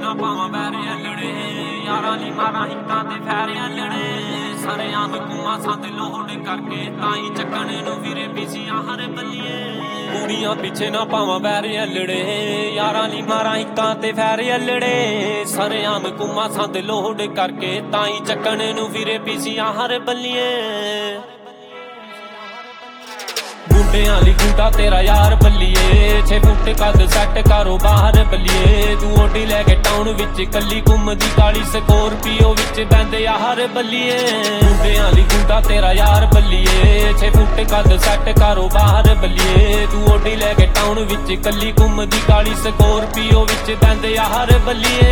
ना पावां बैरे अल्लड़े यारां ली मारां हिक्कां ते फैरे अल्लड़े सरेआम घुमां संद लोड करके ताई चक्कण नूं फिरे पिसियां हर बल्लिए कुड़ियां पिछे ना पावां बैरे अल्लड़े यारां ली मारां हिक्कां ते फैरे अल्लड़े सरेआम घुमां संद लोड करके ताई चक्कण नूं फिरे पिसियां हर बल्लिए गुंडियां ली गुंडा तेरा यार बल्लिए 6 फुट कद सैट करो बाहर बल्लिए तू ओटी लैके टाउन विच कल्ली घुमदी काली स्कॉर्पियो विच बैंदे हर बल्लिए गुंडियां ली गुंडा तेरा यार बल्लिए 6 फुट कद सैट करो बाहर बल्लिए तू ओटी लैके टाउन विच कल्ली घुमदी काली स्कॉर्पियो विच बैंदे हर बल्लिए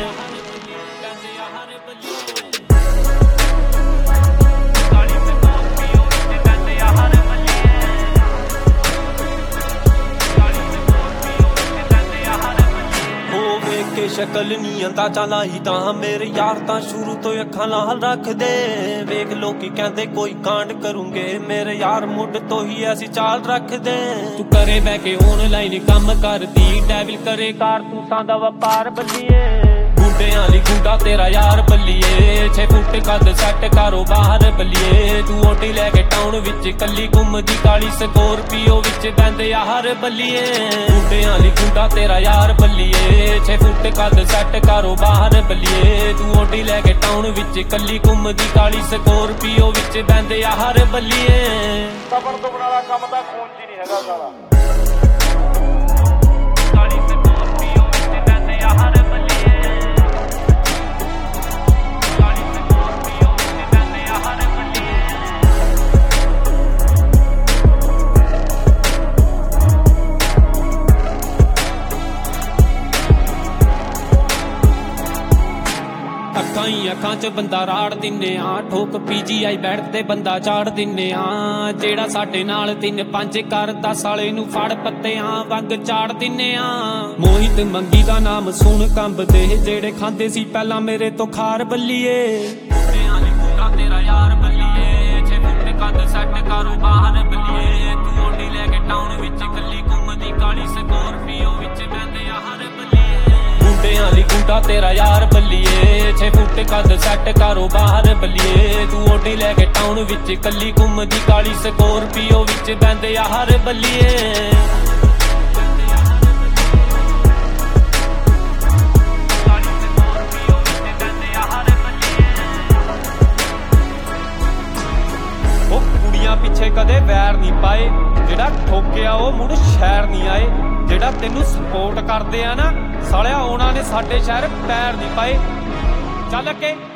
शक्ल नी अंदाजा लाई तां मेरे यार तां शुरू तो अखां लाल रख दे वेख लोकी कहंदे कोई कांड करूंगे मेरे यार मुड तो ही ऐसी चाल रख दे तू करे बह के ऑनलाइन काम करदी डेविल करे कारतूसां दा व्यापार बल्लिए गुंडियां ली गुंडा तेरा यार बल्लिए 6 फुट कद सैट करो बाहर बल्लिए तू ओटी लैके टाउन विच कल्ली घुमदी काली स्कॉर्पियो विच बैंदे हर बल्लिए गुंडियां ली गुंडा तेरा यार बल्लिए 6 फुट कद सैट करो बाहर बल्लिए तू ओटी लैके टाउन विच कल्ली घुमदी काली स्कॉर्पियो विच बैंदे हर बल्लिए सबर तो बना काम तां खून च नहीं हैगा साला अखां च बंदा राड़ दिन्ने ठोक PGI बैठ ते बंदा चाड़ दिन्ने जेड़ा साडे नाल 3-5 करदा साले नूं फड़ पत्तियां वंग चाड़ दिन्ने मोहित मंगी दा नाम सुन कंबदे जेड़े खांदे सी पहला मेरे तो खार बल्लिए गुंडियां ली गुंडा तेरा यार बल्लिए 6 फुट कद सैट करो बाहर बल्लिए तू ओटी लैके टाउन विच कल्ली घुमदी काली स्कॉर्पियो विच बैंदे हर बल्लिए गुंडियां ली गुंडा तेरा यार बल्लिए 6 फुट कद सैट करो बाहर बल्लिए तू ओटी लैके टाउन विच कल्ली घुमदी काली स्कॉर्पियो विच बैंदे हर बल्लिए कुड़ियां पिछे कदे वैर नहीं पाए जेड़ा ठोकिया वो मुड़ शहर नहीं आए जेड़ा तेनू सपोर्ट करदे आ ना सालिया उन्हां ने साडे शहर पैर नहीं पाए चल के